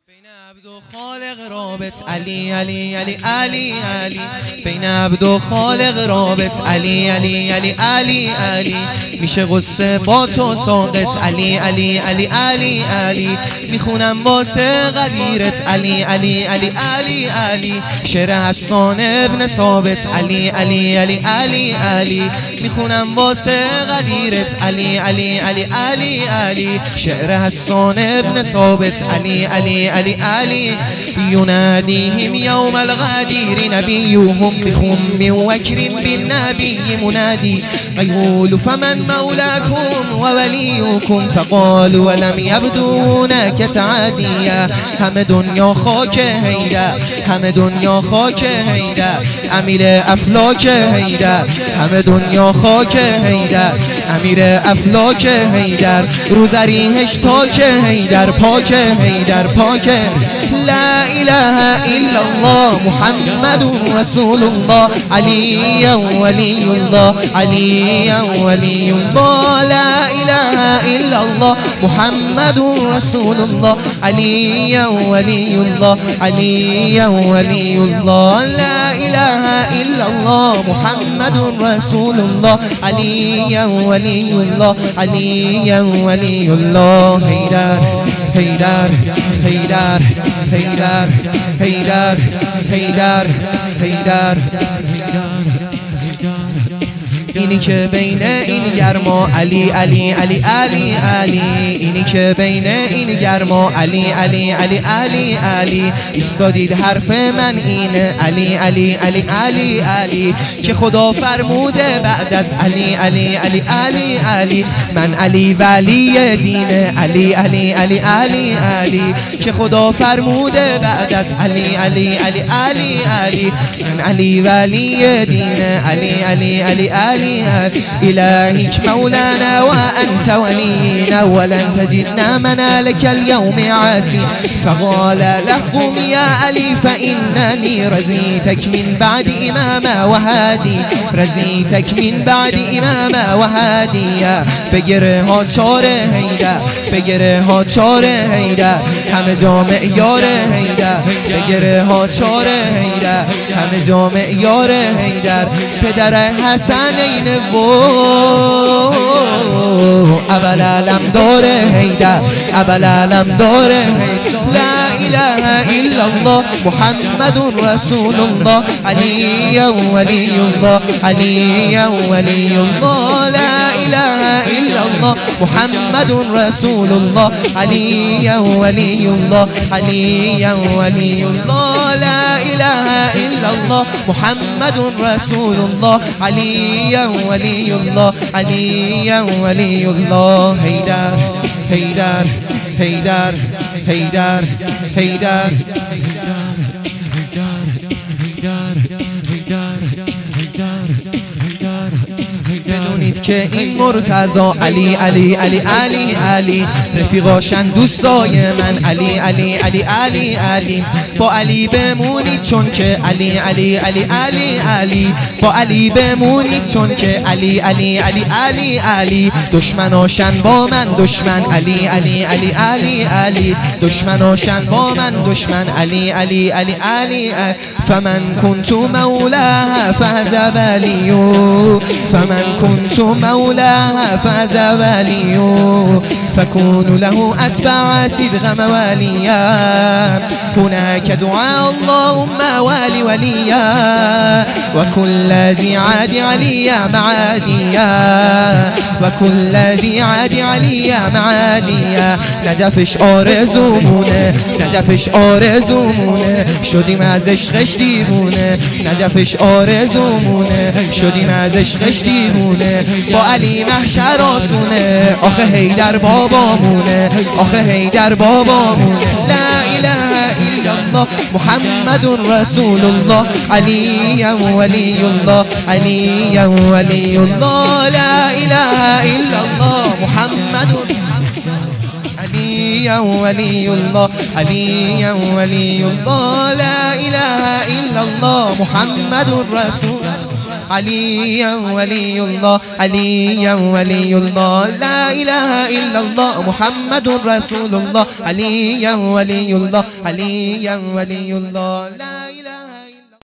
بین عبد و خالق رابط علی علی علی علی علی بین عبد و خالق رابط علی علی علی علی علی میشه قصه با تو ساقط علی علی علی علی علی میخونم واسه قدیرت علی علی علی علی علی شعر حسان ابن ثابت علی علی علی علی علی میخونم واسه قدیرت علی علی علی علی علی شعر حسان ابن ثابت علی علی علی علی يناديهم يوم الغدير نبيهم بخم وكر بالنبي منادي فيقول فمن مولاكم ووليكم فقالوا ولم يبدو هناك تعاديا همه دنیا خاک حیدر همه دنیا خاک حیدر امیر افلاک حیدر همه دنیا خاک حیدر امیر افلاک حیدر روزریهش تاک حیدر پاک حیدر پاک لا اله الا الله محمد رسول الله علی ولی الله علی ولی الله لا اله الا الله محمد رسول الله علی ولی الله علی ولی الله لا اله الا الله محمد رسول الله علی ولی الله علی ولی الله حیدر حیدر حیدر حیدر حیدر حیدر حیدر اینی که بین این گرما علی علی علی علی علی اینی که بین این گرما علی علی علی علی علی استادید حرف من اینه علی علی علی علی علی که خدا فرموده بعد از علی علی علی علی علی من علی ولی دینه علی علی علی علی علی که خدا فرموده بعد از علی علی علی علی علی من علی ولی دینه علی علی علی علی إلهك مولانا وأنت ولينا ولن تجدنا منالك اليوم عاسي فقال له قم يا علي فإنني رزيتك من بعد إماما وهادي رزيتك من بعد إماما وهادي بگره ها چاره هیدر بگره ها چاره هیدر همه جامع یار هیدر بگره ها چاره هیدر همه جامع یار هیدر پدر حسنین و اول علم داره هیدر اول علم داره هیدر لا اله الا الله محمد رسول الله علی ولی الله علی ولی الله لا اله الا الله محمد رسول الله علی ولی الله علی ولی الله لا اله الا الله محمد رسول الله علی ولی الله علی ولی الله حیدر حیدر حیدر حیدر حیدر بدونید که این مرتضی علی علی علی علی علی رفیقاشن دوستای من علی علی علی علی علی با علی بمونید چون که علی علی علی علی علی با علی بمونید چون که علی علی علی علی علی دشمناشن با من دشمن علی علی علی علی علی دشمناشن با من دشمن علی علی علی علی فمن كنت مولاها فهذا ولي فمن كنت مولاها فهذا ولي فكون له أتباع صدق مواليا هناك دعاء اللهم والي وليا وكل ذي عاد عليا معاديا وكل ذي عاد عليا معاديا نجفش آرزومونه نجفش آرزومونه شدیم از عشقش دیوونه نجفش آرزومونه شدیم از عشقش دیوونه با علی محشر آسونه آخه حیدر بابامونه آخه حیدر بابامونه لا اله الا الله محمد رسول الله علی ولی الله علی ولی الله لا اله الا الله محمد علی ولی الله علی ولی الله لا اله الا الله محمد رسول عليا ولي الله عليا ولي الله لا إله إلا الله محمد رسول الله عليا ولي الله عليا ولي الله لا إله